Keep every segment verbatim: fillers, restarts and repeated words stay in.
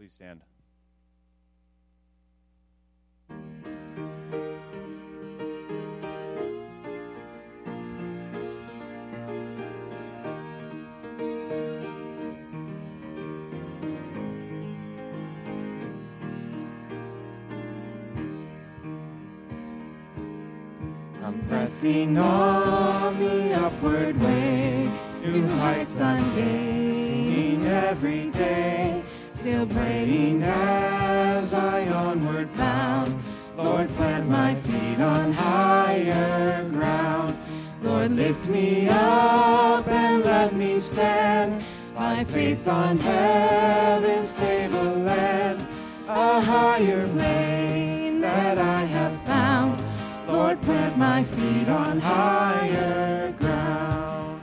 Please stand. I'm pressing on the upward way, new heights I'm gaining every day, still praying as I onward bound. Lord, plant my feet on higher ground. Lord, lift me up and let me stand by faith on heaven's tableland, a higher plane that I have found. Lord, plant my feet on higher ground.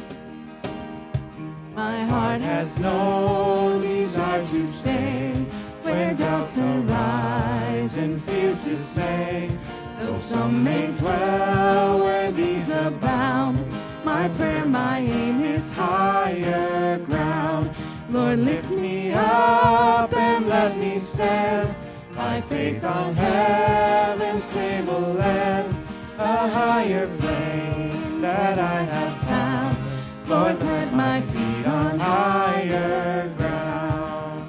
My heart has no desire to stay where doubts arise and fears dismay. Though some may dwell where these abound, my prayer, my aim is higher ground. Lord, lift me up and let me stand by faith on heaven's tableland, a higher plane that I have found. Lord, plant my feet on higher ground.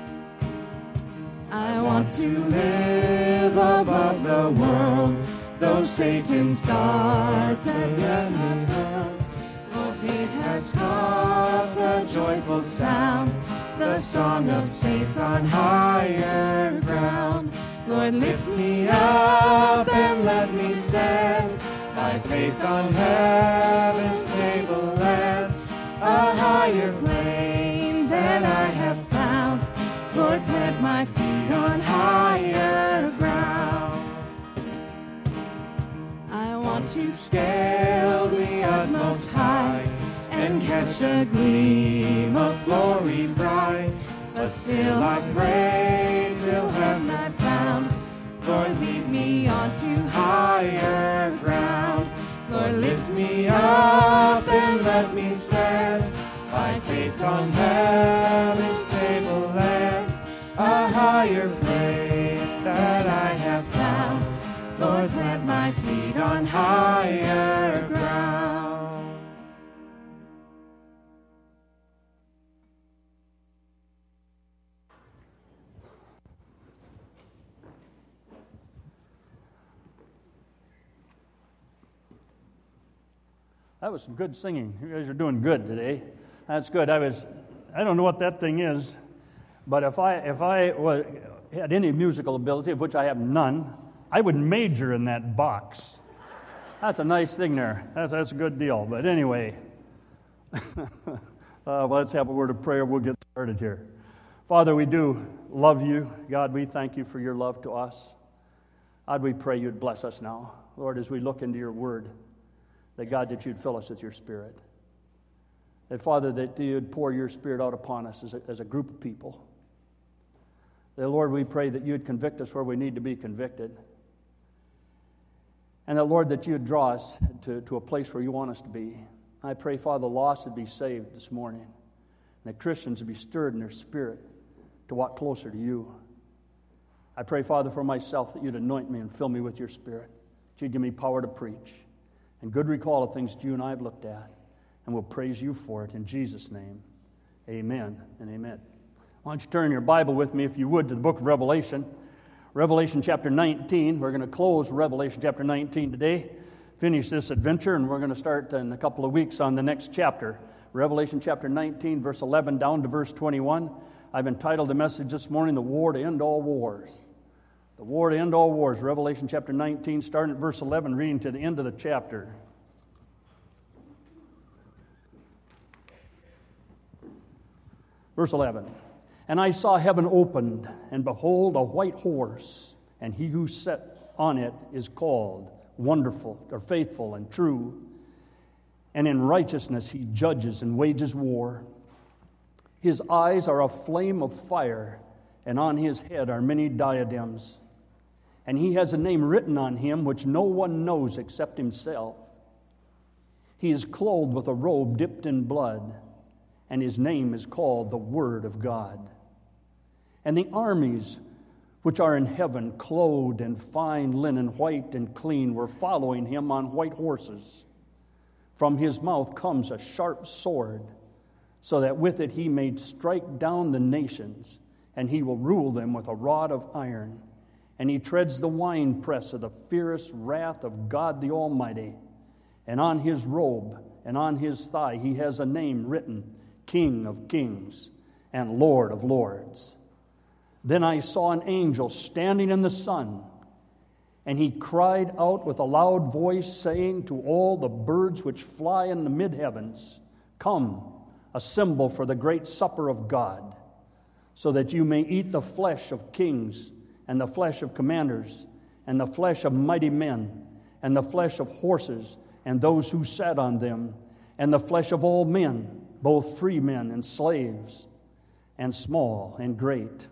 I want to live above the world, though Satan's darts and enemy hurl. For faith has caught the joyful sound, the song of saints on higher ground. Lord, lift me up and let me stand by faith on heaven's tableland, a higher plane that I have found. Lord, plant my feet on higher ground. I want to scale the utmost high and catch a gleam of glory bright, but still I pray till heaven I found. Lord, lead me on to higher ground. Lord, lift me up and let me stand by faith on heaven's tableland, a higher place that I have found. Lord, plant my feet on higher ground. That was some good singing. You guys are doing good today. That's good. I was, I don't know what that thing is, but if I if I was, had any musical ability, of which I have none, I would major in that box. That's a nice thing there. That's that's a good deal. But anyway, uh, let's have a word of prayer. We'll get started here. Father, we do love you. God, we thank you for your love to us. God, we pray you'd bless us now, Lord, as we look into your word. That, God, that you'd fill us with your Spirit. That, Father, that you'd pour your Spirit out upon us as a, as a group of people. That, Lord, we pray that you'd convict us where we need to be convicted. And that, Lord, that you'd draw us to, to a place where you want us to be. I pray, Father, the lost would be saved this morning. And that Christians would be stirred in their spirit to walk closer to you. I pray, Father, for myself that you'd anoint me and fill me with your Spirit. That you'd give me power to preach. And good recall of things that you and I have looked at. And we'll praise you for it in Jesus' name. Amen and amen. Why don't you turn your Bible with me, if you would, to the book of Revelation. Revelation chapter nineteen. We're going to close Revelation chapter nineteen today. Finish this adventure, and we're going to start in a couple of weeks on the next chapter. Revelation chapter nineteen, verse eleven down to verse twenty-one. I've entitled the message this morning, The War to End All Wars. The war to end all wars, Revelation chapter nineteen, starting at verse eleven, reading to the end of the chapter. Verse eleven, and I saw heaven opened, and behold, a white horse, and he who sat on it is called Wonderful, or Faithful, and True. And in righteousness he judges and wages war. His eyes are a flame of fire, and on his head are many diadems. And he has a name written on him which no one knows except himself. He is clothed with a robe dipped in blood, and his name is called the Word of God. And the armies which are in heaven, clothed in fine linen, white and clean, were following him on white horses. From his mouth comes a sharp sword, so that with it he may strike down the nations, and he will rule them with a rod of iron. And he treads the winepress of the fierce wrath of God the Almighty. And on his robe and on his thigh he has a name written, King of Kings and Lord of Lords. Then I saw an angel standing in the sun, and he cried out with a loud voice, saying to all the birds which fly in the mid-heavens, Come, assemble for the great supper of God, so that you may eat the flesh of kings, and the flesh of commanders, and the flesh of mighty men, and the flesh of horses, and those who sat on them, and the flesh of all men, both free men and slaves, and small and great.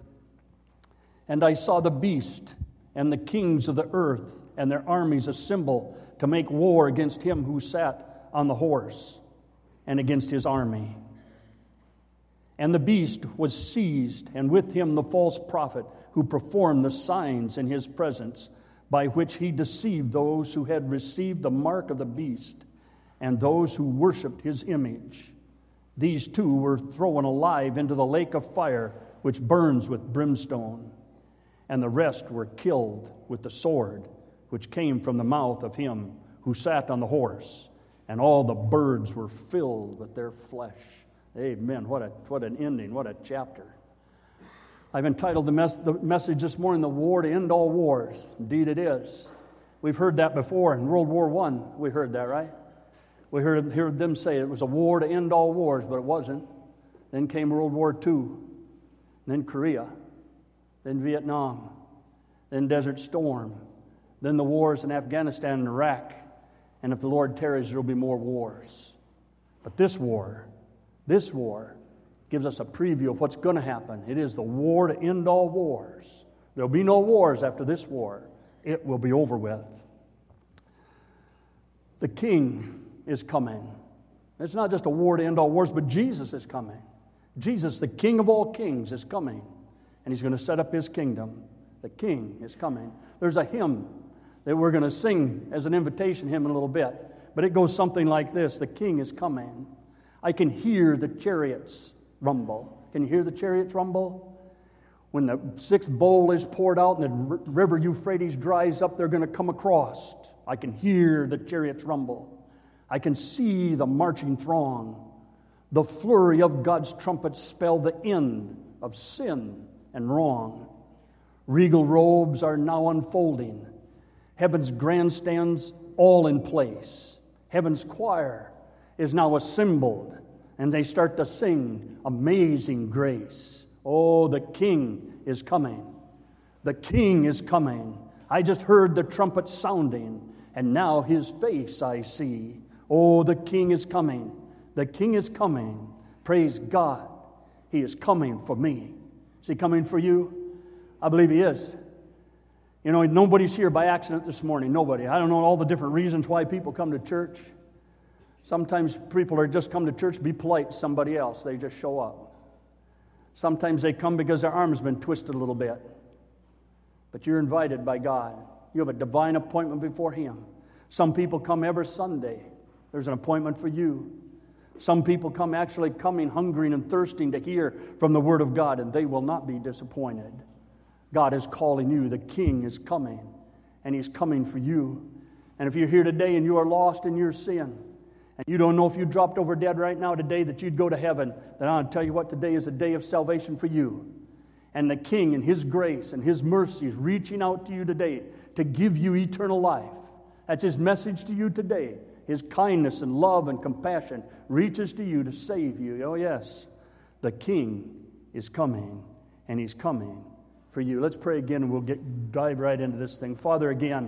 And I saw the beast and the kings of the earth and their armies assemble to make war against him who sat on the horse and against his army. And the beast was seized, and with him the false prophet who performed the signs in his presence, by which he deceived those who had received the mark of the beast and those who worshipped his image. These two were thrown alive into the lake of fire, which burns with brimstone. And the rest were killed with the sword which came from the mouth of him who sat on the horse, and all the birds were filled with their flesh. Amen. What a what an ending, what a chapter. I've entitled the, mes- the message this morning, The War to End All Wars. Indeed it is. We've heard that before in World War One. We heard that, right? We heard, heard them say it was a war to end all wars, but it wasn't. Then came World War Two, then Korea, then Vietnam, then Desert Storm, then the wars in Afghanistan and Iraq, and if the Lord tarries, there will be more wars. But this war, this war, gives us a preview of what's going to happen. It is the war to end all wars. There will be no wars after this war. It will be over with. The King is coming. It's not just a war to end all wars, but Jesus is coming. Jesus, the King of all kings, is coming. And he's going to set up his kingdom. The King is coming. There's a hymn that we're going to sing as an invitation hymn in a little bit. But it goes something like this. The King is coming. I can hear the chariots rumble. Can you hear the chariots rumble? When the sixth bowl is poured out and the river Euphrates dries up, they're going to come across. I can hear the chariots rumble. I can see the marching throng. The flurry of God's trumpets spell the end of sin and wrong. Regal robes are now unfolding. Heaven's grandstands all in place. Heaven's choir is now assembled, and they start to sing Amazing Grace. Oh, the King is coming. The King is coming. I just heard the trumpet sounding, and now his face I see. Oh, the King is coming. The King is coming. Praise God. He is coming for me. Is he coming for you? I believe he is. You know, nobody's here by accident this morning. Nobody. I don't know all the different reasons why people come to church. Sometimes people are just come to church to be polite to somebody else. They just show up. Sometimes they come because their arm's been twisted a little bit. But you're invited by God. You have a divine appointment before him. Some people come every Sunday. There's an appointment for you. Some people come actually coming hungering and thirsting to hear from the Word of God, and they will not be disappointed. God is calling you. The King is coming, and he's coming for you. And if you're here today and you are lost in your sin, and you don't know if you dropped over dead right now today that you'd go to heaven, then I'll tell you what, today is a day of salvation for you. And the King in his grace and his mercy is reaching out to you today to give you eternal life. That's his message to you today. His kindness and love and compassion reaches to you to save you. Oh yes, the King is coming, and he's coming for you. Let's pray again, and we'll get dive right into this thing. Father, again,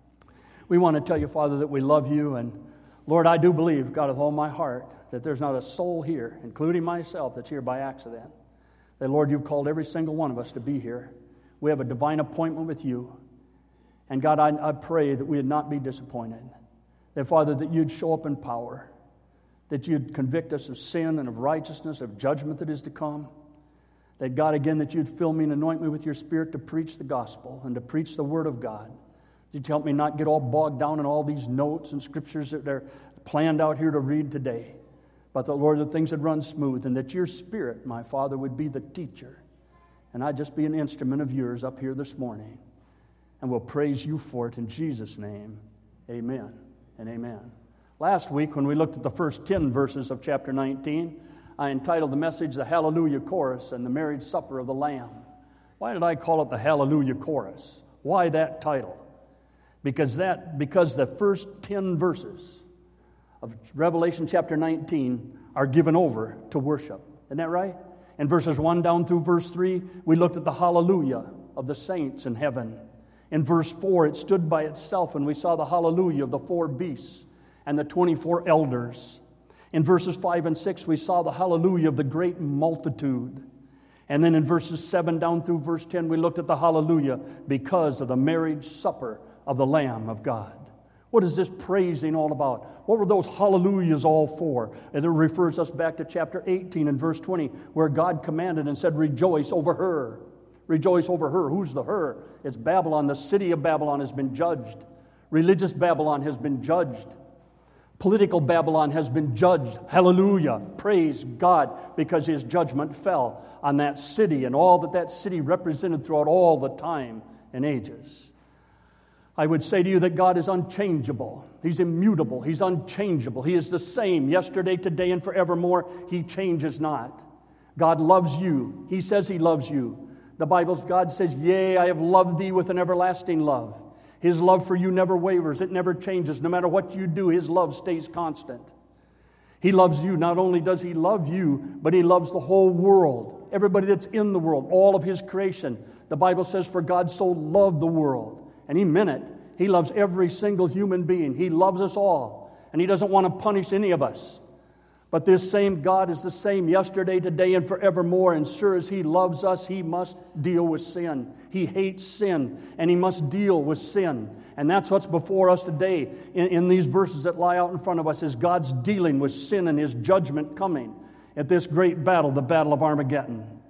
we want to tell you, Father, that we love you. And Lord, I do believe, God, with all my heart, that there's not a soul here, including myself, that's here by accident. That, Lord, you've called every single one of us to be here. We have a divine appointment with you. And God, I, I pray that we would not be disappointed. That, Father, that you'd show up in power. That you'd convict us of sin and of righteousness, of judgment that is to come. That God, again, that you'd fill me and anoint me with your Spirit to preach the gospel and to preach the Word of God. You'd help me not get all bogged down in all these notes and scriptures that are planned out here to read today. But the Lord, that things would run smooth, and that your Spirit, my Father, would be the teacher. And I'd just be an instrument of yours up here this morning. And we'll praise you for it in Jesus' name. Amen and amen. Last week, when we looked at the first ten verses of chapter nineteen, I entitled the message, The Hallelujah Chorus and the Marriage Supper of the Lamb. Why did I call it the Hallelujah Chorus? Why that title? Because that because the first ten verses of Revelation chapter nineteen are given over to worship. Isn't that right? In verses one down through verse three, we looked at the hallelujah of the saints in heaven. In verse four, it stood by itself, and we saw the hallelujah of the four beasts and the twenty-four elders. In verses five and six, we saw the hallelujah of the great multitude. And then in verses seven down through verse ten, we looked at the hallelujah because of the marriage supper of the Lamb of God. What is this praising all about? What were those hallelujahs all for? And it refers us back to chapter eighteen and verse twenty, where God commanded and said, rejoice over her. Rejoice over her. Who's the her? It's Babylon. The city of Babylon has been judged. Religious Babylon has been judged. Political Babylon has been judged. Hallelujah. Praise God, because his judgment fell on that city and all that that city represented throughout all the time and ages. I would say to you that God is unchangeable. He's immutable. He's unchangeable. He is the same yesterday, today, and forevermore. He changes not. God loves you. He says he loves you. The Bible, God says, yea, I have loved thee with an everlasting love. His love for you never wavers. It never changes. No matter what you do, his love stays constant. He loves you. Not only does he love you, but he loves the whole world. Everybody that's in the world, all of his creation. The Bible says, for God so loved the world. And he meant it. He loves every single human being. He loves us all. And he doesn't want to punish any of us. But this same God is the same yesterday, today, and forevermore. And sure as he loves us, he must deal with sin. He hates sin, and he must deal with sin. And that's what's before us today in, in these verses that lie out in front of us, is God's dealing with sin and his judgment coming at this great battle, the battle of Armageddon.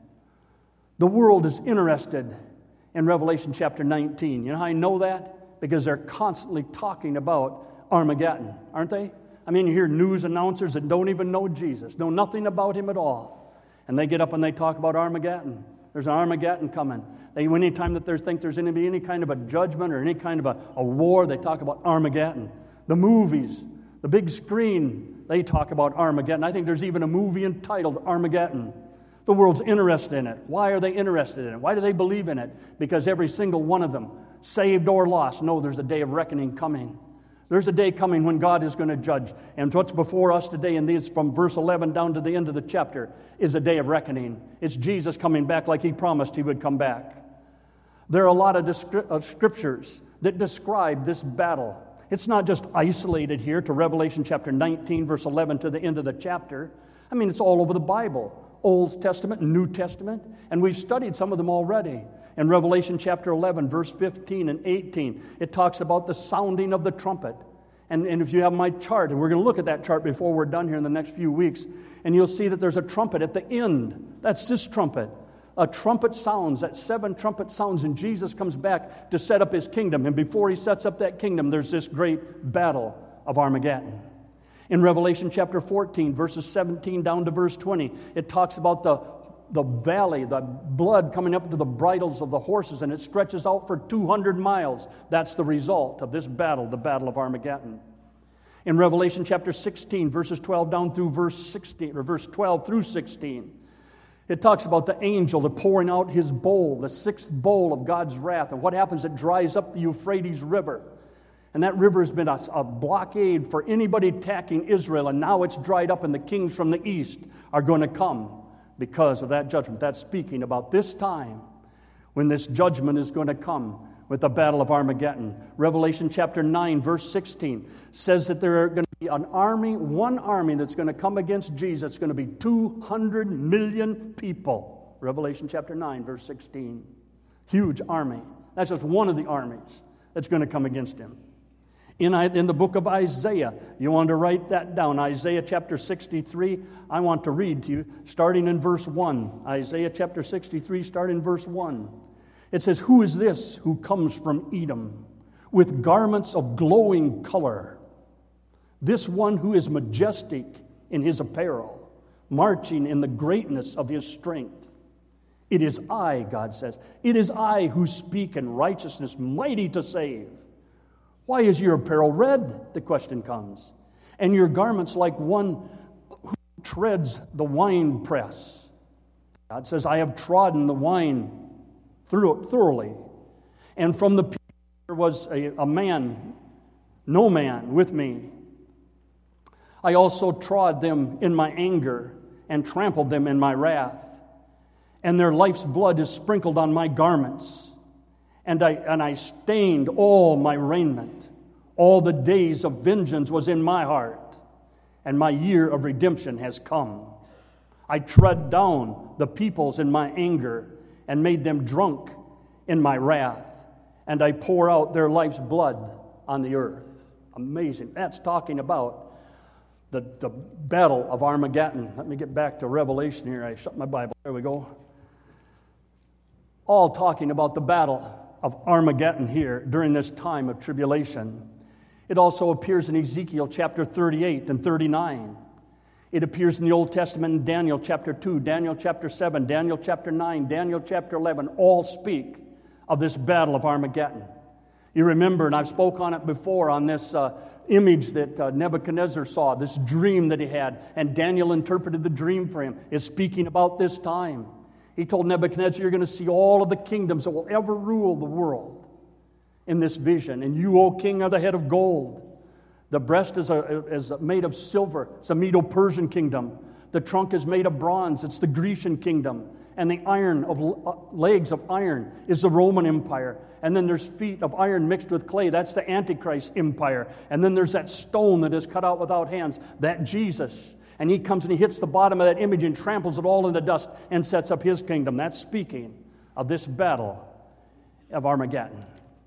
The world is interested in Revelation chapter nineteen. You know how I know that? Because they're constantly talking about Armageddon, aren't they? I mean, you hear news announcers that don't even know Jesus, know nothing about him at all. And they get up and they talk about Armageddon. There's an Armageddon coming. They, anytime that they think there's going to be any kind of a judgment or any kind of a, a war, they talk about Armageddon. The movies, the big screen, they talk about Armageddon. I think there's even a movie entitled Armageddon. The world's interested in it. Why are they interested in it? Why do they believe in it? Because every single one of them, saved or lost, know there's a day of reckoning coming. There's a day coming when God is going to judge. And what's before us today, in these from verse eleven down to the end of the chapter, is a day of reckoning. It's Jesus coming back like he promised he would come back. There are a lot of, descri- of scriptures that describe this battle. It's not just isolated here to Revelation chapter nineteen, verse eleven to the end of the chapter. I mean, it's all over the Bible. Old Testament and New Testament. And we've studied some of them already. In Revelation chapter eleven, verse fifteen and eighteen, it talks about the sounding of the trumpet. And, and if you have my chart, and we're going to look at that chart before we're done here in the next few weeks, and you'll see that there's a trumpet at the end. That's this trumpet. A trumpet sounds, that seven trumpet sounds, and Jesus comes back to set up his kingdom. And before he sets up that kingdom, there's this great battle of Armageddon. In Revelation chapter fourteen, verses seventeen down to verse twenty, it talks about the the valley, the blood coming up to the bridles of the horses, and it stretches out for two hundred miles. That's the result of this battle, the battle of Armageddon. In Revelation chapter sixteen, verses twelve down through verse sixteen, or verse twelve through sixteen, it talks about the angel, the pouring out his bowl, the sixth bowl of God's wrath, and what happens, it dries up the Euphrates River. And that river has been a, a blockade for anybody attacking Israel, and now it's dried up, and the kings from the east are going to come because of that judgment. That's speaking about this time when this judgment is going to come with the battle of Armageddon. Revelation chapter nine, verse sixteen says that there are going to be an army, one army that's going to come against Jesus. It's going to be two hundred million people. Revelation chapter nine, verse sixteen. Huge army. That's just one of the armies that's going to come against him. In, in the book of Isaiah, you want to write that down, Isaiah chapter sixty-three. I want to read to you, starting in verse one. Isaiah chapter sixty-three, starting in verse one. It says, "Who is this who comes from Edom with garments of glowing color? This one who is majestic in his apparel, marching in the greatness of his strength. It is I," God says, "it is I who speak in righteousness, mighty to save. Why is your apparel red?" The question comes. "And your garments like one who treads the winepress." God says, "I have trodden the wine through it thoroughly. And from the people there was a, a man, no man with me. I also trod them in my anger and trampled them in my wrath. And their life's blood is sprinkled on my garments. And I, and I stained all my raiment. All the days of vengeance was in my heart, and my year of redemption has come. I tread down the peoples in my anger and made them drunk in my wrath, and I pour out their life's blood on the earth." Amazing. That's talking about the, the battle of Armageddon. Let me get back to Revelation here. I shut my Bible. There we go. All talking about the battle of Armageddon here during this time of tribulation. It also appears in Ezekiel chapter thirty-eight and thirty-nine. It appears in the Old Testament in Daniel chapter two, Daniel chapter seven, Daniel chapter nine, Daniel chapter eleven. All speak of this battle of Armageddon. You remember, and I've spoke on it before, on this uh, image that uh, Nebuchadnezzar saw, this dream that he had, and Daniel interpreted the dream for him, is speaking about this time. He told Nebuchadnezzar, "You're going to see all of the kingdoms that will ever rule the world in this vision. And you, O king, are the head of gold. The breast is, a, is made of silver. It's a Medo-Persian kingdom. The trunk is made of bronze. It's the Grecian kingdom. And the iron of uh, legs of iron is the Roman Empire. And then there's feet of iron mixed with clay. That's the Antichrist Empire. And then there's that stone that is cut out without hands. That Jesus. And he comes and he hits the bottom of that image and tramples it all into dust and sets up his kingdom." That's speaking of this battle of Armageddon.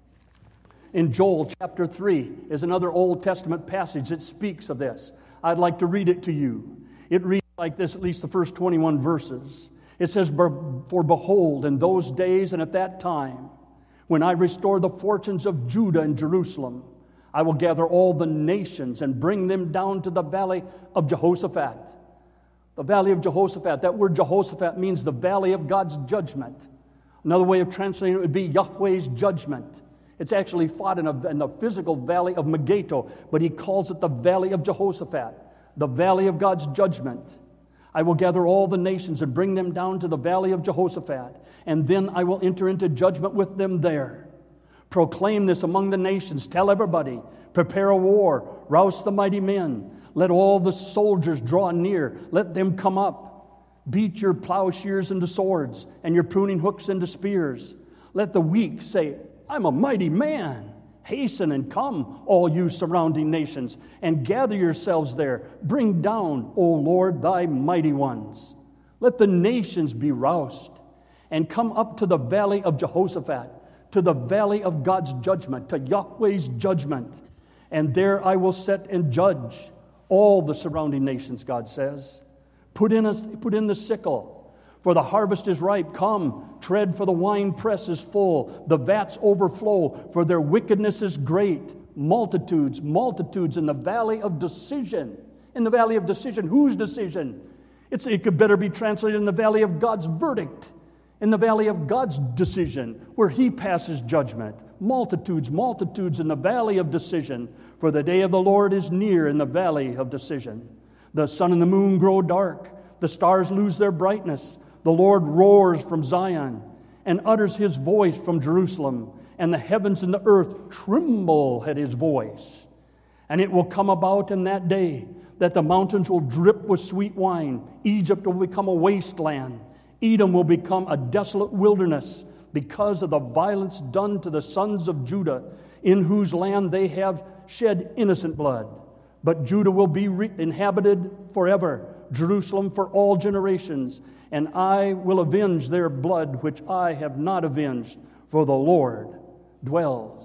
In Joel chapter three is another Old Testament passage that speaks of this. I'd like to read it to you. It reads like this, at least the first twenty-one verses. It says, "For behold, in those days and at that time, when I restore the fortunes of Judah and Jerusalem, I will gather all the nations and bring them down to the valley of Jehoshaphat." The valley of Jehoshaphat. That word Jehoshaphat means the valley of God's judgment. Another way of translating it would be Yahweh's judgment. It's actually fought in, a, in the physical valley of Megiddo, but he calls it the valley of Jehoshaphat, the valley of God's judgment. "I will gather all the nations and bring them down to the valley of Jehoshaphat, and then I will enter into judgment with them there. Proclaim this among the nations. Tell everybody. Prepare a war. Rouse the mighty men. Let all the soldiers draw near. Let them come up. Beat your plowshares into swords and your pruning hooks into spears. Let the weak say, 'I'm a mighty man.' Hasten and come, all you surrounding nations, and gather yourselves there. Bring down, O Lord, thy mighty ones. Let the nations be roused, and come up to the valley of Jehoshaphat, to the valley of God's judgment, to Yahweh's judgment. And there I will set and judge all the surrounding nations," God says. Put in, a, put in the sickle, for the harvest is ripe. Come, tread, for the wine press is full. The vats overflow, for their wickedness is great. Multitudes, multitudes in the valley of decision. In the valley of decision. Whose decision? It's, it could better be translated in the valley of God's verdict. In the valley of God's decision, where he passes judgment. Multitudes, multitudes in the valley of decision. For the day of the Lord is near in the valley of decision. The sun and the moon grow dark. The stars lose their brightness. The Lord roars from Zion and utters his voice from Jerusalem. And the heavens and the earth tremble at his voice. And it will come about in that day that the mountains will drip with sweet wine. Egypt will become a wasteland. Edom will become a desolate wilderness because of the violence done to the sons of Judah, in whose land they have shed innocent blood. But Judah will be re- inhabited forever, Jerusalem for all generations, and I will avenge their blood which I have not avenged, for the Lord dwells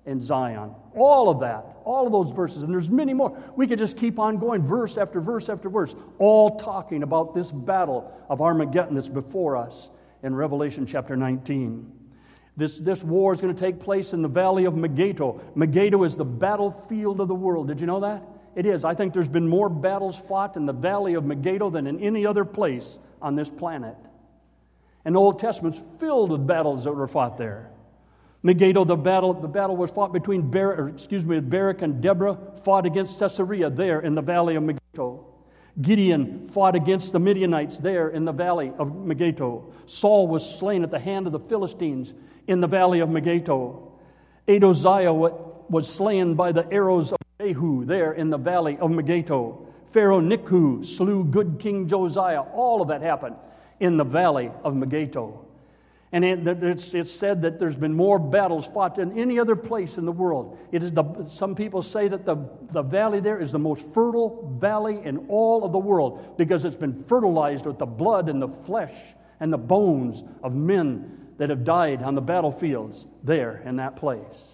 and Zion. All of that, all of those verses, and there's many more. We could just keep on going, verse after verse after verse, all talking about this battle of Armageddon that's before us in Revelation chapter nineteen. This, this war is going to take place in the valley of Megiddo. Megiddo is the battlefield of the world. Did you know that? It is. I think there's been more battles fought in the valley of Megiddo than in any other place on this planet. And the Old Testament's filled with battles that were fought there. Megiddo, the battle, the battle was fought between Barak, or excuse me, Barak and Deborah fought against Sisera there in the valley of Megiddo. Gideon fought against the Midianites there in the valley of Megiddo. Saul was slain at the hand of the Philistines in the valley of Megiddo. Adoziah was slain by the arrows of Jehu there in the valley of Megiddo. Pharaoh Necho slew good King Josiah. All of that happened in the valley of Megiddo. And it's, it's said that there's been more battles fought than any other place in the world. It is the, some people say that the, the valley there is the most fertile valley in all of the world because it's been fertilized with the blood and the flesh and the bones of men that have died on the battlefields there in that place.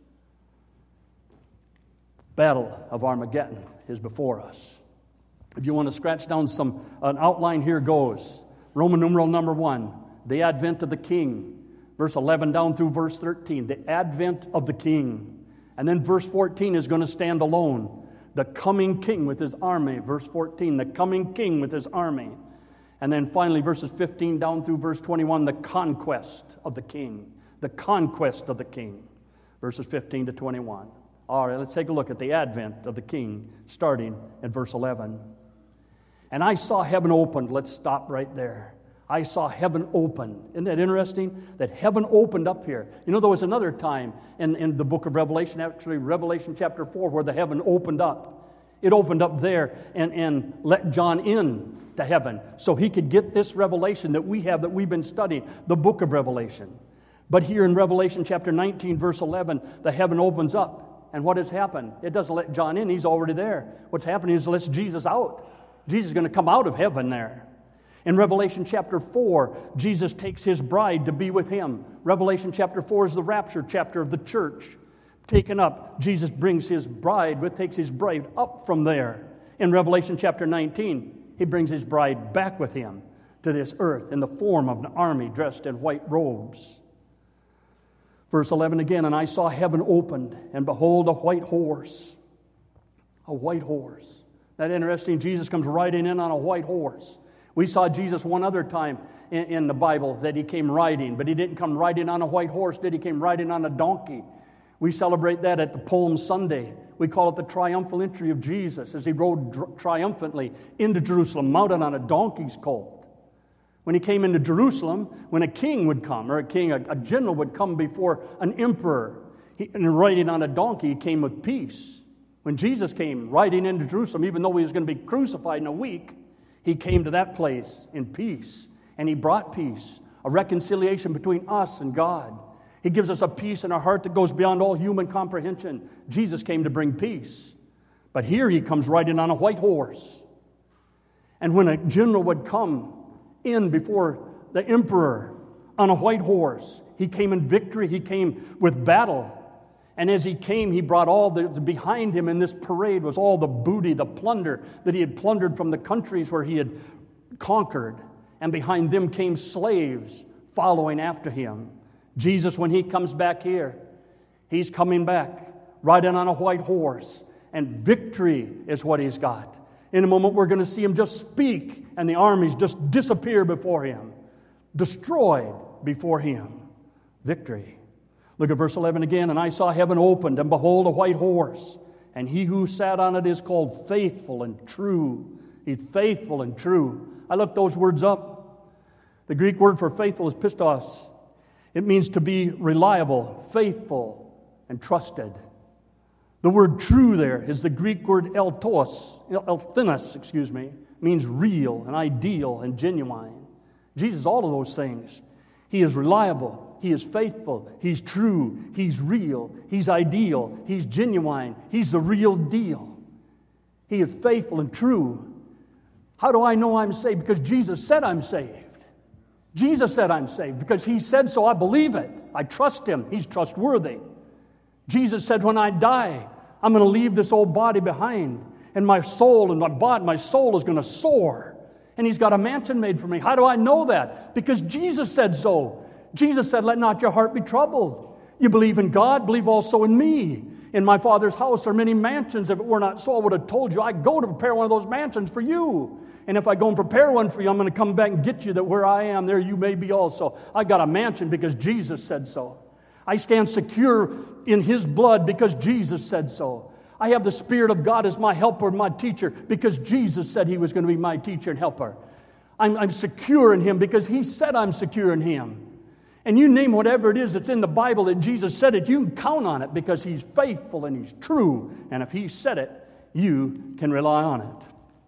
Battle of Armageddon is before us. If you want to scratch down some, an outline, here goes. Roman numeral number one, the advent of the king. Verse eleven down through verse thirteen, the advent of the king. And then verse fourteen is going to stand alone. The coming king with his army. Verse fourteen, the coming king with his army. And then finally verses fifteen down through verse twenty-one, the conquest of the king. The conquest of the king. Verses fifteen to twenty-one. All right, let's take a look at the advent of the king, starting at verse eleven. And I saw heaven opened. Let's stop right there. I saw heaven open. Isn't that interesting? That heaven opened up here. You know, there was another time in, in the book of Revelation, actually Revelation chapter four, where the heaven opened up. It opened up there and, and let John in to heaven so he could get this revelation that we have, that we've been studying, the book of Revelation. But here in Revelation chapter nineteen, verse eleven, the heaven opens up. And what has happened? It doesn't let John in. He's already there. What's happening is it lets Jesus out. Jesus is going to come out of heaven there. In Revelation chapter four, Jesus takes his bride to be with him. Revelation chapter four is the rapture chapter of the church. Taken up, Jesus brings his bride, with takes his bride up from there. In Revelation chapter nineteen, he brings his bride back with him to this earth in the form of an army dressed in white robes. Verse eleven again, and I saw heaven opened, and behold, a white horse. A white horse. That interesting? Jesus comes riding in on a white horse. We saw Jesus one other time in, in the Bible that he came riding, but he didn't come riding on a white horse, did he? He came riding on a donkey. We celebrate that at the Palm Sunday. We call it the triumphal entry of Jesus as he rode dr- triumphantly into Jerusalem, mounted on a donkey's colt. When he came into Jerusalem, when a king would come, or a king, a, a general would come before an emperor, he, and riding on a donkey, he came with peace. When Jesus came riding into Jerusalem, even though he was going to be crucified in a week, he came to that place in peace, and he brought peace, a reconciliation between us and God. He gives us a peace in our heart that goes beyond all human comprehension. Jesus came to bring peace. But here he comes riding on a white horse. And when a general would come in before the emperor on a white horse, he came in victory, he came with battle. And as he came, he brought all the, behind him in this parade was all the booty, the plunder that he had plundered from the countries where he had conquered. And behind them came slaves following after him. Jesus, when he comes back here, he's coming back riding on a white horse. And victory is what he's got. In a moment, we're going to see him just speak, and the armies just disappear before him, destroyed before him. Victory. Look at verse eleven again. And I saw heaven opened, and behold, a white horse. And he who sat on it is called Faithful and True. He's faithful and true. I looked those words up. The Greek word for faithful is pistos. It means to be reliable, faithful, and trusted. The word true there is the Greek word eltos, elthenos, excuse me, means real and ideal and genuine. Jesus, all of those things. He is reliable. He is faithful. He's true. He's real. He's ideal. He's genuine. He's the real deal. He is faithful and true. How do I know I'm saved? Because Jesus said I'm saved. Jesus said I'm saved. Because he said so, I believe it. I trust him. He's trustworthy. Jesus said, when I die, I'm going to leave this old body behind. And my soul and my body, my soul is going to soar. And He's got a mansion made for me. How do I know that? Because Jesus said so. Jesus said, let not your heart be troubled. You believe in God, believe also in me. In my Father's house are many mansions. If it were not so, I would have told you, I go to prepare one of those mansions for you. And if I go and prepare one for you, I'm going to come back and get you, that where I am, there you may be also. I got a mansion because Jesus said so. I stand secure in His blood because Jesus said so. I have the Spirit of God as my helper, my teacher, because Jesus said He was going to be my teacher and helper. I'm, I'm secure in Him because He said I'm secure in Him. And you name whatever it is that's in the Bible that Jesus said it, you can count on it because He's faithful and He's true. And if He said it, you can rely on it.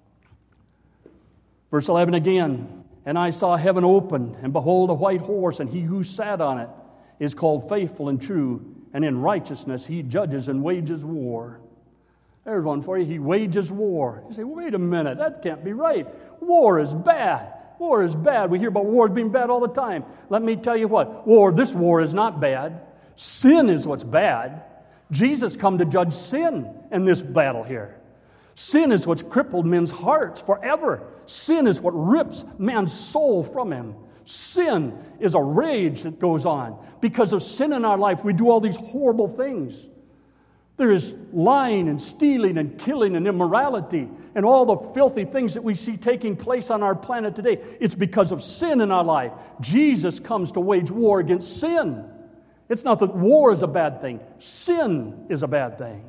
Verse eleven again, and I saw heaven opened, and behold a white horse, and He who sat on it is called Faithful and True, and in righteousness He judges and wages war. There's one for you. He wages war. You say, wait a minute, that can't be right. War is bad. War is bad. We hear about wars being bad all the time. Let me tell you what. War, this war is not bad. Sin is what's bad. Jesus come to judge sin in this battle here. Sin is what's crippled men's hearts forever. Sin is what rips man's soul from him. Sin is a rage that goes on. Because of sin in our life, we do all these horrible things. There is lying and stealing and killing and immorality and all the filthy things that we see taking place on our planet today. It's because of sin in our life. Jesus comes to wage war against sin. It's not that war is a bad thing. Sin is a bad thing.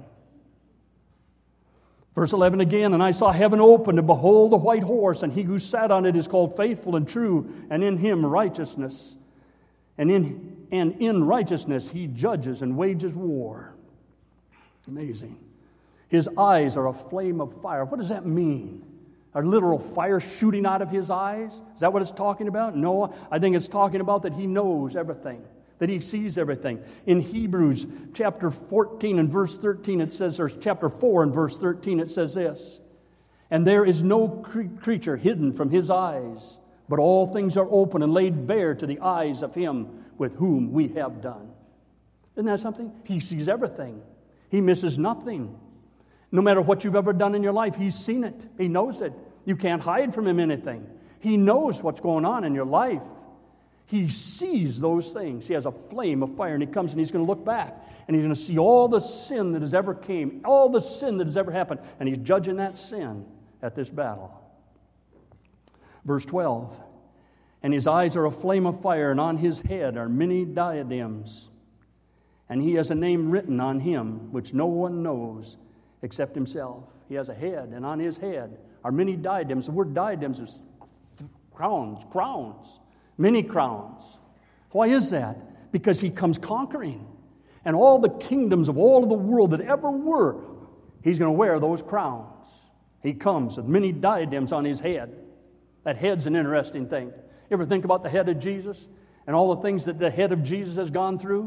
Verse eleven again, and I saw heaven opened, and behold a white horse, and He who sat on it is called Faithful and True, and in Him righteousness. And in, and in righteousness He judges and wages war. Amazing. His eyes are a flame of fire. What does that mean? Are literal fire shooting out of His eyes? Is that what it's talking about? No, I think it's talking about that He knows everything, that He sees everything. In Hebrews chapter fourteen and verse thirteen, it says, or chapter four and verse thirteen, it says this, and there is no cre- creature hidden from His eyes, but all things are open and laid bare to the eyes of Him with whom we have done. Isn't that something? He sees everything. He misses nothing. No matter what you've ever done in your life, He's seen it. He knows it. You can't hide from Him anything. He knows what's going on in your life. He sees those things. He has a flame of fire, and He comes and He's going to look back, and He's going to see all the sin that has ever came, all the sin that has ever happened, and He's judging that sin at this battle. Verse twelve, and His eyes are a flame of fire, and on His head are many diadems. And He has a name written on Him which no one knows except Himself. He has a head, and on His head are many diadems. The word diadems is crowns, crowns, many crowns. Why is that? Because He comes conquering. And all the kingdoms of all of the world that ever were, He's going to wear those crowns. He comes with many diadems on His head. That head's an interesting thing. You ever think about the head of Jesus and all the things that the head of Jesus has gone through?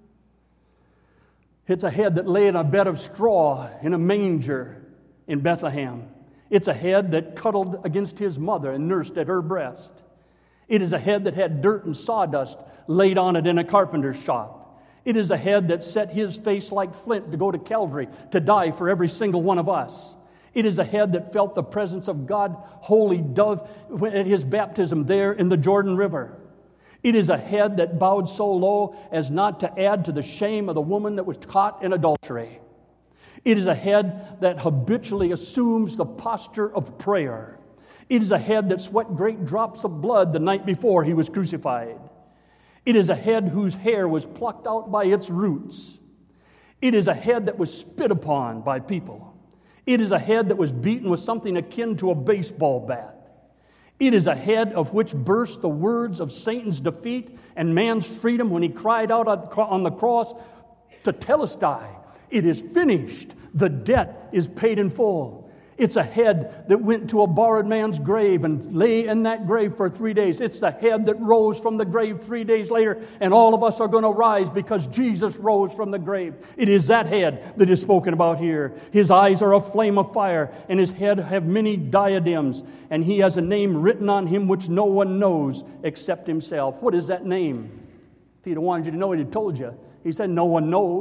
It's a head that lay in a bed of straw in a manger in Bethlehem. It's a head that cuddled against His mother and nursed at her breast. It is a head that had dirt and sawdust laid on it in a carpenter's shop. It is a head that set His face like flint to go to Calvary to die for every single one of us. It is a head that felt the presence of God, holy dove, at His baptism there in the Jordan River. It is a head that bowed so low as not to add to the shame of the woman that was caught in adultery. It is a head that habitually assumes the posture of prayer. It is a head that sweat great drops of blood the night before He was crucified. It is a head whose hair was plucked out by its roots. It is a head that was spit upon by people. It is a head that was beaten with something akin to a baseball bat. It is a head of which burst the words of Satan's defeat and man's freedom when he cried out on the cross to Telestai, "It is finished. The debt is paid in full." It's a head that went to a borrowed man's grave and lay in that grave for three days. It's the head that rose from the grave three days later, and all of us are going to rise because Jesus rose from the grave. It is that head that is spoken about here. His eyes are a flame of fire, and His head have many diadems, and He has a name written on Him which no one knows except Himself. What is that name? If He'd have wanted you to know, He'd have told you. He said, no one knows.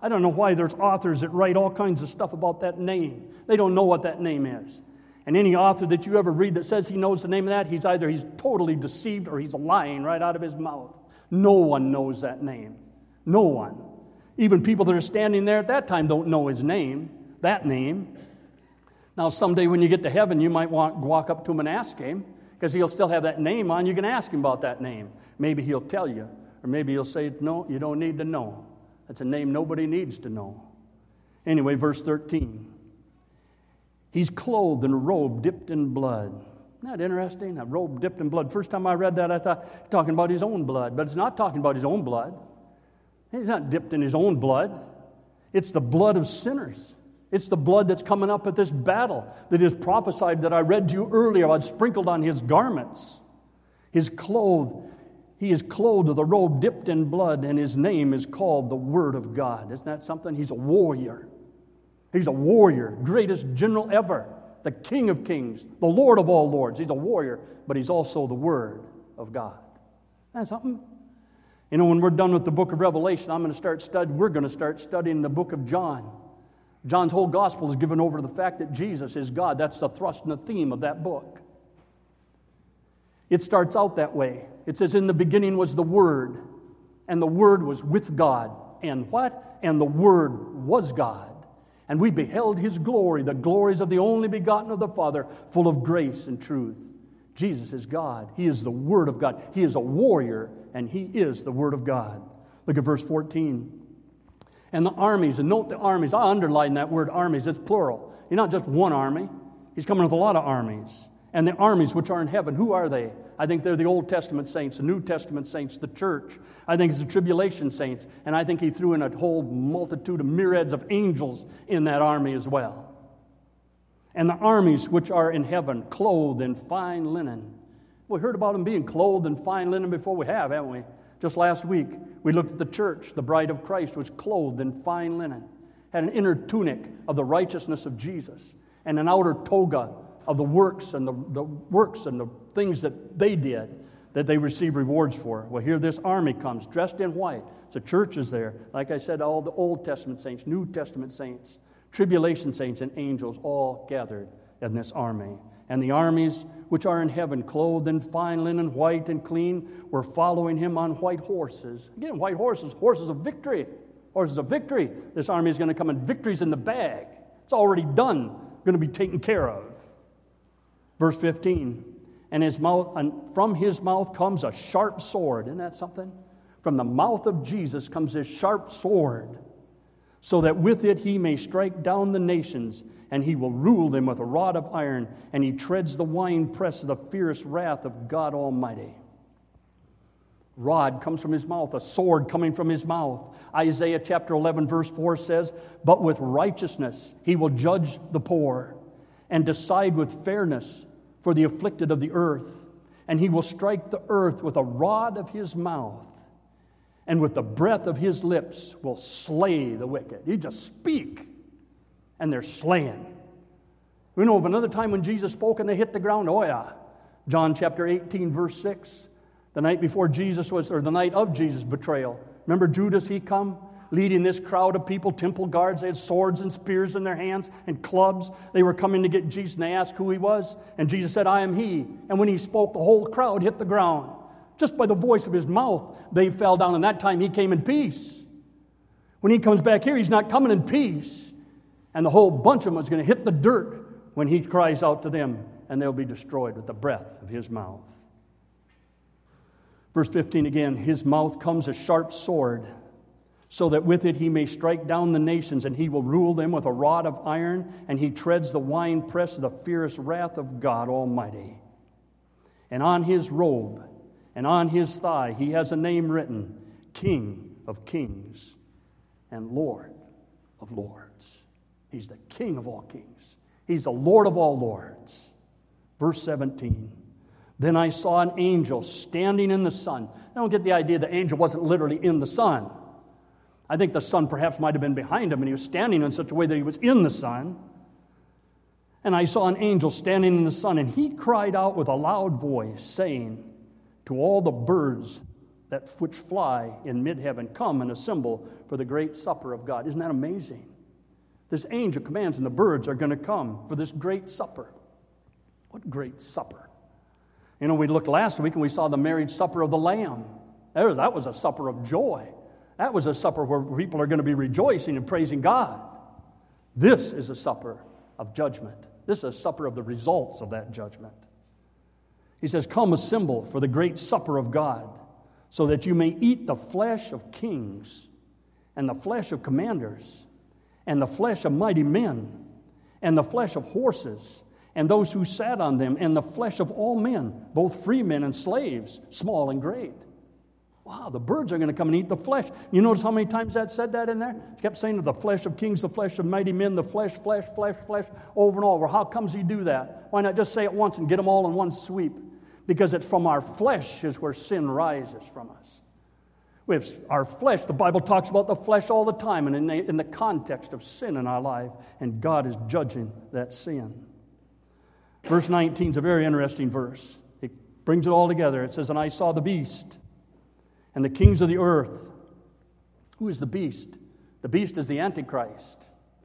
I don't know why there's authors that write all kinds of stuff about that name. They don't know what that name is. And any author that you ever read that says he knows the name of that, he's either he's totally deceived or he's lying right out of his mouth. No one knows that name. No one. Even people that are standing there at that time don't know his name, that name. Now, someday when you get to heaven, you might want to walk up to him and ask him, because he'll still have that name on. You can ask him about that name. Maybe he'll tell you. Or maybe he'll say, no, you don't need to know. That's a name nobody needs to know. Anyway, verse thirteen. He's clothed in a robe dipped in blood. Isn't that interesting? A robe dipped in blood. First time I read that, I thought, talking about his own blood. But it's not talking about his own blood. He's not dipped in his own blood. It's the blood of sinners. It's the blood that's coming up at this battle that is prophesied that I read to you earlier about, sprinkled on his garments. His clothed, he is clothed with a robe dipped in blood, and his name is called the Word of God. Isn't that something? He's a warrior. He's a warrior, greatest general ever, the King of kings, the Lord of all lords. He's a warrior, but he's also the Word of God. Isn't that something? You know, when we're done with the book of Revelation, I'm going to start studying, we're going to start studying the book of John. John's whole gospel is given over to the fact that Jesus is God. That's the thrust and the theme of that book. It starts out that way. It says, in the beginning was the Word, and the Word was with God. And what? And the Word was God. And we beheld His glory, the glories of the only begotten of the Father, full of grace and truth. Jesus is God. He is the Word of God. He is a warrior, and He is the Word of God. Look at verse fourteen. And the armies, and note the armies. I underline that word armies. It's plural. You're not just one army. He's coming with a lot of armies. And the armies which are in heaven, who are they? I think they're the Old Testament saints, the New Testament saints, the church. I think it's the tribulation saints. And I think he threw in a whole multitude of myriads of angels in that army as well. And the armies which are in heaven, clothed in fine linen. We heard about them being clothed in fine linen before. We have, haven't we? Just last week, we looked at the church. The bride of Christ was clothed in fine linen, had an inner tunic of the righteousness of Jesus, and an outer toga of the works and the, the works and the things that they did that they receive rewards for. Well, here this army comes, dressed in white. The church is there. Like I said, all the Old Testament saints, New Testament saints, tribulation saints, and angels all gathered in this army. And the armies which are in heaven, clothed in fine linen, white and clean, were following him on white horses. Again, white horses, horses of victory. Horses of victory. This army is going to come in. Victory's in the bag. It's already done. Going to be taken care of. Verse fifteen. And his mouth, and from his mouth comes a sharp sword. Isn't that something? From the mouth of Jesus comes this sharp sword, so that with it he may strike down the nations, and he will rule them with a rod of iron, and he treads the winepress of the fierce wrath of God Almighty. Rod comes from his mouth, a sword coming from his mouth. Isaiah chapter eleven verse four says, but with righteousness he will judge the poor, and decide with fairness for the afflicted of the earth. And he will strike the earth with a rod of his mouth, and with the breath of his lips will slay the wicked. He just speak, and they're slain. We know of another time when Jesus spoke and they hit the ground. Oh yeah, John chapter eighteen verse six. The night before Jesus was, or the night of Jesus' betrayal. Remember Judas, he come leading this crowd of people, temple guards. They had swords and spears in their hands and clubs. They were coming to get Jesus, and they asked who he was. And Jesus said, I am he. And when he spoke, the whole crowd hit the ground. Just by the voice of his mouth, they fell down. And that time he came in peace. When he comes back here, he's not coming in peace. And the whole bunch of them is going to hit the dirt when he cries out to them, and they'll be destroyed with the breath of his mouth. Verse fifteen again, his mouth comes a sharp sword, so that with it he may strike down the nations, and he will rule them with a rod of iron, and he treads the winepress of the fierce wrath of God Almighty. And on his robe and on his thigh he has a name written, King of Kings and Lord of Lords. He's the King of all kings. He's the Lord of all lords. Verse seventeen. Then I saw an angel standing in the sun. I don't get the idea the angel wasn't literally in the sun. I think the sun perhaps might have been behind him, and he was standing in such a way that he was in the sun. And I saw an angel standing in the sun, and he cried out with a loud voice, saying to all the birds that which fly in mid-heaven come and assemble for the great supper of God. Isn't that amazing? This angel commands, and the birds are going to come for this great supper. What great supper? You know, we looked last week and we saw the marriage supper of the Lamb. That was, that was a supper of joy. That was a supper where people are going to be rejoicing and praising God. This is a supper of judgment. This is a supper of the results of that judgment. He says, come assemble for the great supper of God, so that you may eat the flesh of kings, and the flesh of commanders, and the flesh of mighty men, and the flesh of horses, and those who sat on them, and the flesh of all men, both free men and slaves, small and great. Wow, the birds are going to come and eat the flesh. You notice how many times that said that in there? It kept saying the flesh of kings, the flesh of mighty men, the flesh, flesh, flesh, flesh, over and over. How comes he do that? Why not just say it once and get them all in one sweep? Because it's from our flesh is where sin rises from us. We have our flesh. The Bible talks about the flesh all the time, and in the, in the context of sin in our life, and God is judging that sin. Verse nineteen is a very interesting verse. It brings it all together. It says, and I saw the beast and the kings of the earth. Who is the beast? The beast is the Antichrist,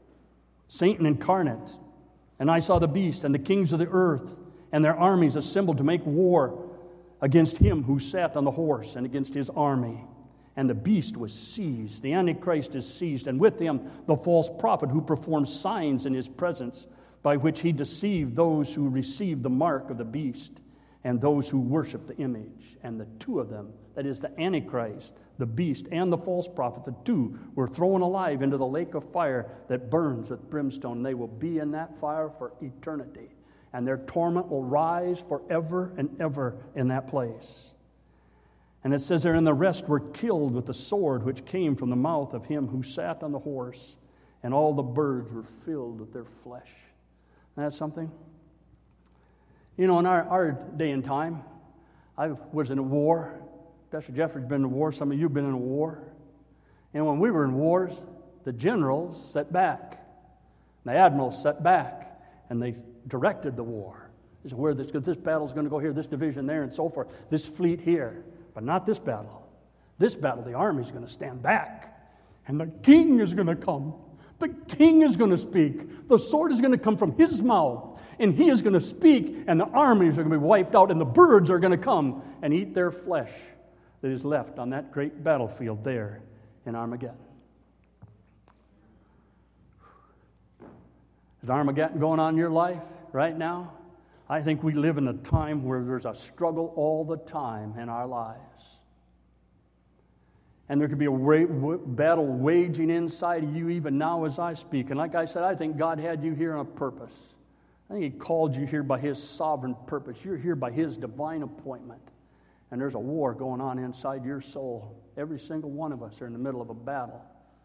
Satan incarnate. And I saw the beast and the kings of the earth and their armies assembled to make war against him who sat on the horse and against his army. And the beast was seized. The Antichrist is seized, and with him the false prophet who performs signs in his presence, by which he deceived those who received the mark of the beast and those who worship the image. And the two of them, that is the Antichrist, the beast, and the false prophet, the two were thrown alive into the lake of fire that burns with brimstone. They will be in that fire for eternity, and their torment will rise forever and ever in that place. And it says there, and the rest were killed with the sword which came from the mouth of him who sat on the horse, and all the birds were filled with their flesh. Isn't that something? You know, in our, our day and time, I was in a war. Pastor Jeffrey's been in a war. Some of you have been in a war. And when we were in wars, the generals sat back. The admirals sat back, and they directed the war. They said, where this, this battle's going to go here, this division there, and so forth, this fleet here. But not this battle. This battle, the army's going to stand back, and the king is going to come. The king is going to speak. The sword is going to come from his mouth, and he is going to speak, and the armies are going to be wiped out, and the birds are going to come and eat their flesh that is left on that great battlefield there in Armageddon. Is Armageddon going on in your life right now? I think we live in a time where there's a struggle all the time in our lives. And there could be a wa- wa- battle waging inside of you even now as I speak. And like I said, I think God had you here on a purpose. I think He called you here by His sovereign purpose. You're here by His divine appointment. And there's a war going on inside your soul. Every single one of us are in the middle of a battle.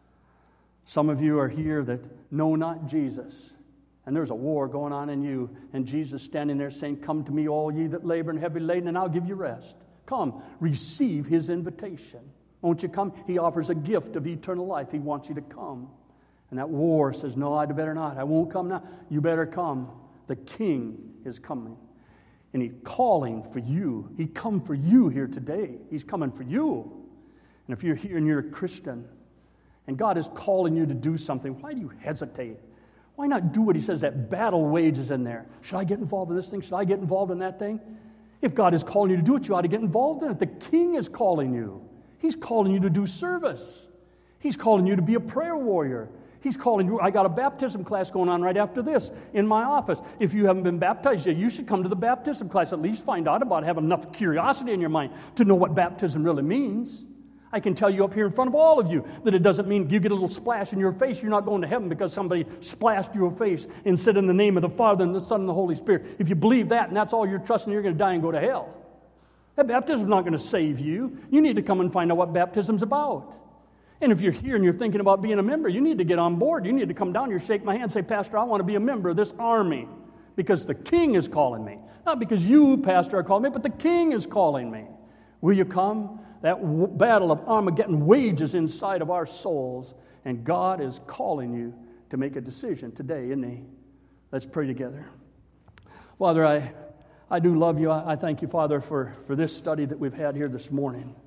Some of you are here that know not Jesus. And there's a war going on in you. And Jesus standing there saying, come to me, all ye that labor and heavy laden, and I'll give you rest. Come, receive His invitation. Won't you come? He offers a gift of eternal life. He wants you to come. And that war says, no, I'd better not. I won't come now. You better come. The King is coming. And He's calling for you. He come for you here today. He's coming for you. And if you're here and you're a Christian, and God is calling you to do something, why do you hesitate? Why not do what He says? That battle wages in there. Should I get involved in this thing? Should I get involved in that thing? If God is calling you to do it, you ought to get involved in it. The King is calling you. He's calling you to do service. He's calling you to be a prayer warrior. He's calling you. I got a baptism class going on right after this in my office. If you haven't been baptized yet, you should come to the baptism class. At least find out about it. Have enough curiosity in your mind to know what baptism really means. I can tell you up here in front of all of you that it doesn't mean you get a little splash in your face. You're not going to heaven because somebody splashed your face and said in the name of the Father and the Son and the Holy Spirit. If you believe that and that's all you're trusting, you're going to die and go to hell. That baptism is not going to save you. You need to come and find out what baptism's about. And if you're here and you're thinking about being a member, you need to get on board. You need to come down here, shake my hand, and say, Pastor, I want to be a member of this army because the King is calling me. Not because you, Pastor, are calling me, but the King is calling me. Will you come? That w- battle of Armageddon wages inside of our souls, and God is calling you to make a decision today, isn't He? Let's pray together. Father, I... I do love you. I thank you, Father, for, for this study that we've had here this morning.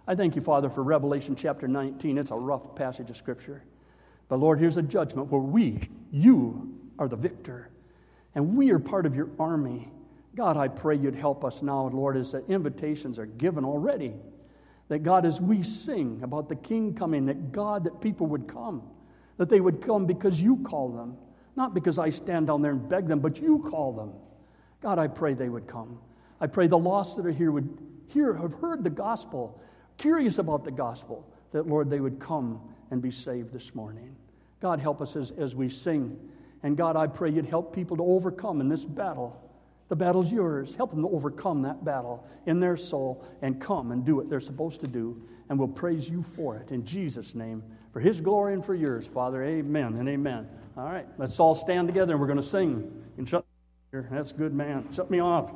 I thank you, Father, for Revelation chapter nineteen. It's a rough passage of Scripture. But Lord, here's a judgment where we, you, are the victor. And we are part of your army. God, I pray you'd help us now, Lord, as the invitations are given already. That God, as we sing about the King coming, that God, that people would come. That they would come because you call them. Not because I stand down there and beg them, but you call them. God, I pray they would come. I pray the lost that are here would hear, have heard the gospel, curious about the gospel, that, Lord, they would come and be saved this morning. God, help us as, as we sing. And God, I pray you'd help people to overcome in this battle. The battle's yours. Help them to overcome that battle in their soul and come and do what they're supposed to do. And we'll praise you for it in Jesus' name, for his glory and for yours, Father. Amen and amen. All right, let's all stand together and we're going to sing. You can shut here. That's good, man. Shut me off.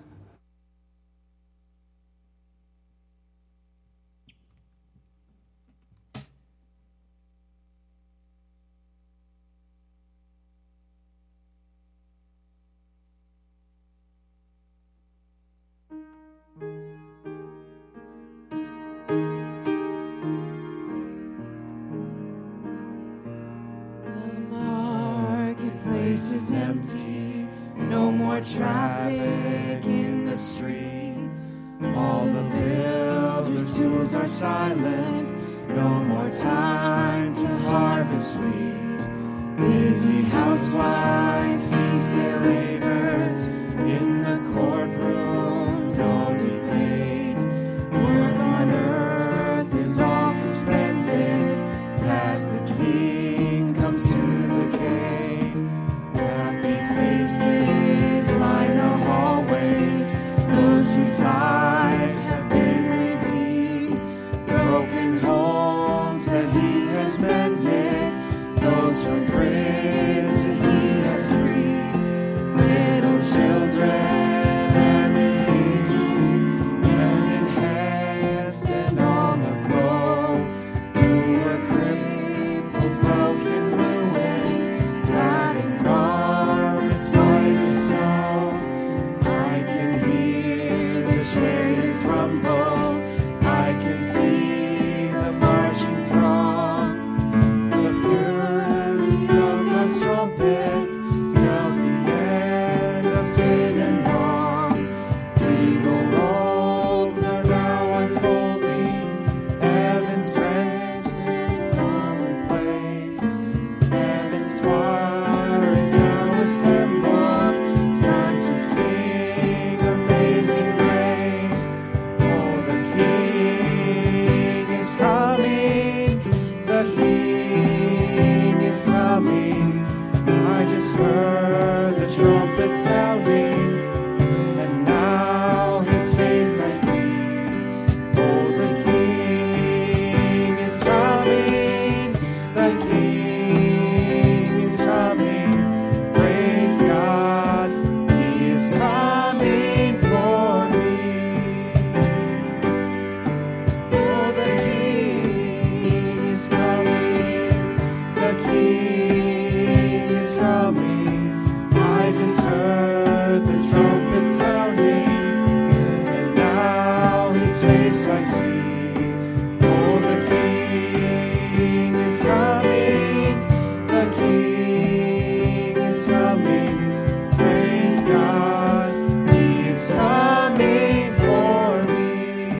Is empty, no more traffic in the streets. All the builders' tools are silent, no more time to harvest wheat. Busy housewives cease their labors in the courtroom.